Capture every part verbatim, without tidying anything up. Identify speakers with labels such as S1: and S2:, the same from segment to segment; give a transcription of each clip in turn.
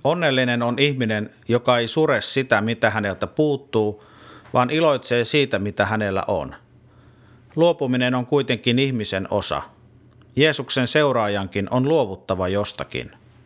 S1: Onnellinen on ihminen, joka ei sure sitä, mitä häneltä puuttuu, vaan iloitsee siitä, mitä hänellä on. Luopuminen on kuitenkin ihmisen osa. Jeesuksen seuraajankin on luovuttava jostakin.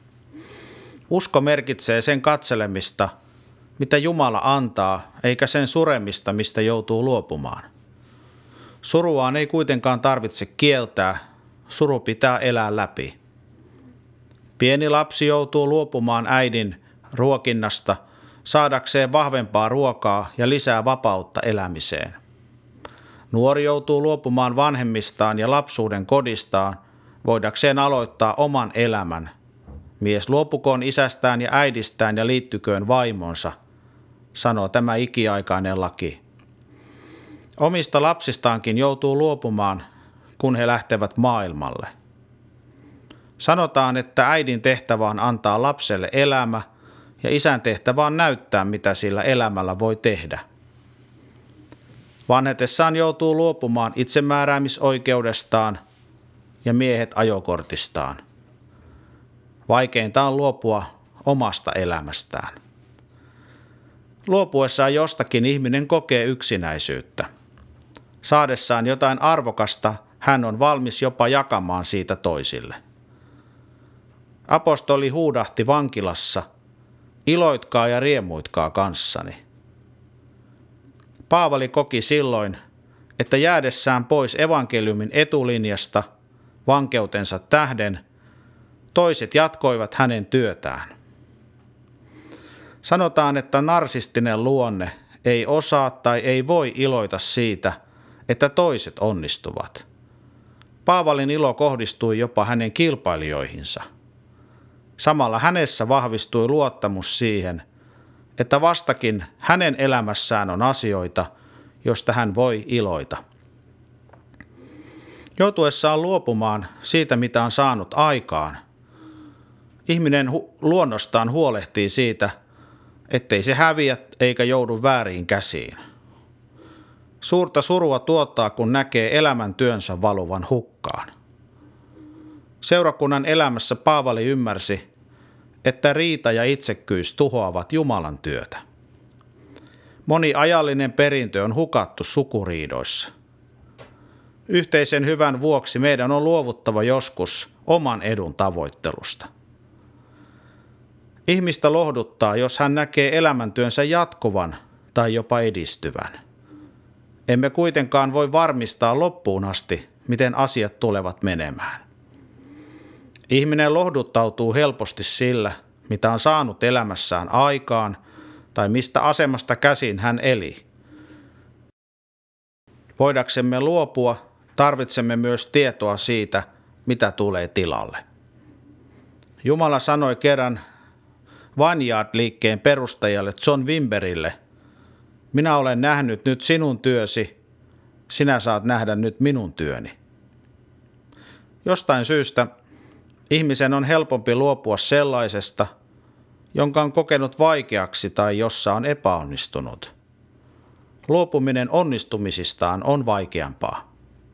S1: Usko merkitsee sen katselemista, mitä Jumala antaa, eikä sen suremista, mistä joutuu luopumaan. Suruaan ei kuitenkaan tarvitse kieltää, suru pitää elää läpi. Pieni lapsi joutuu luopumaan äidin ruokinnasta saadakseen vahvempaa ruokaa ja lisää vapautta elämiseen. Nuori joutuu luopumaan vanhemmistaan ja lapsuuden kodistaan voidakseen aloittaa oman elämän. Mies luopukoon isästään ja äidistään ja liittyköön vaimonsa, sanoo tämä ikiaikainen laki. Omista lapsistaankin joutuu luopumaan, kun he lähtevät maailmalle. Sanotaan, että äidin tehtävä on antaa lapselle elämä ja isän tehtävä on näyttää, mitä sillä elämällä voi tehdä. Vanhetessaan joutuu luopumaan itsemääräämisoikeudestaan ja miehet ajokortistaan. Vaikeinta on luopua omasta elämästään. Luopuessaan jostakin ihminen kokee yksinäisyyttä. Saadessaan jotain arvokasta hän on valmis jopa jakamaan siitä toisille. Apostoli huudahti vankilassa, iloitkaa ja riemuitkaa kanssani. Paavali koki silloin, että jäädessään pois evankeliumin etulinjasta vankeutensa tähden, toiset jatkoivat hänen työtään. Sanotaan, että narsistinen luonne ei osaa tai ei voi iloita siitä, että toiset onnistuvat. Paavalin ilo kohdistui jopa hänen kilpailijoihinsa. Samalla hänessä vahvistui luottamus siihen, että vastakin hänen elämässään on asioita, joista hän voi iloita. Joutuessaan luopumaan siitä, mitä on saanut aikaan, ihminen hu- luonnostaan huolehtii siitä, ettei se häviä eikä joudu vääriin käsiin. Suurta surua tuottaa, kun näkee elämäntyönsä valuvan hukkaan. Seurakunnan elämässä Paavali ymmärsi, että riita ja itsekkyys tuhoavat Jumalan työtä. Moni ajallinen perintö on hukattu sukuriidoissa. Yhteisen hyvän vuoksi meidän on luovuttava joskus oman edun tavoittelusta. Ihmistä lohduttaa, jos hän näkee elämäntyönsä jatkuvan tai jopa edistyvän. Emme kuitenkaan voi varmistaa loppuun asti, miten asiat tulevat menemään. Ihminen lohduttautuu helposti sillä, mitä on saanut elämässään aikaan tai mistä asemasta käsin hän eli. Voidaksemme luopua, tarvitsemme myös tietoa siitä, mitä tulee tilalle. Jumala sanoi kerran Vineyard-liikkeen perustajalle John Wimberille, minä olen nähnyt nyt sinun työsi, sinä saat nähdä nyt minun työni. Jostain syystä ihmisen on helpompi luopua sellaisesta, jonka on kokenut vaikeaksi tai jossa on epäonnistunut. Luopuminen onnistumisistaan on vaikeampaa.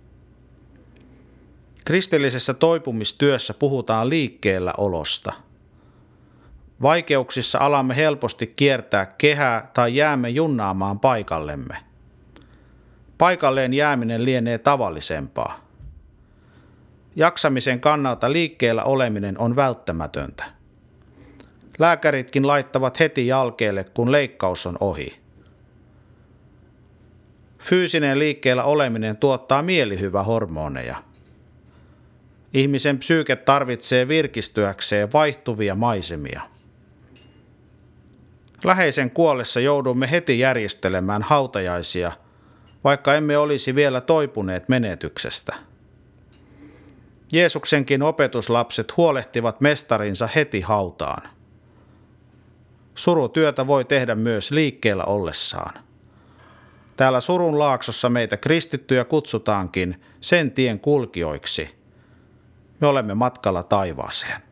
S1: Kristillisessä toipumistyössä puhutaan liikkeellä olosta. Vaikeuksissa alamme helposti kiertää kehää tai jäämme junnaamaan paikallemme. Paikalleen jääminen lienee tavallisempaa. Jaksamisen kannalta liikkeellä oleminen on välttämätöntä. Lääkäritkin laittavat heti jalkeelle, kun leikkaus on ohi. Fyysinen liikkeellä oleminen tuottaa mielihyvähormoneja. Ihmisen psyyke tarvitsee virkistyäkseen vaihtuvia maisemia. Läheisen kuollessa joudumme heti järjestelemään hautajaisia, vaikka emme olisi vielä toipuneet menetyksestä. Jeesuksenkin opetuslapset huolehtivat mestarinsa heti hautaan. Surutyötä voi tehdä myös liikkeellä ollessaan. Täällä surun laaksossa meitä kristittyjä kutsutaankin sen tien kulkijoiksi. Me olemme matkalla taivaaseen.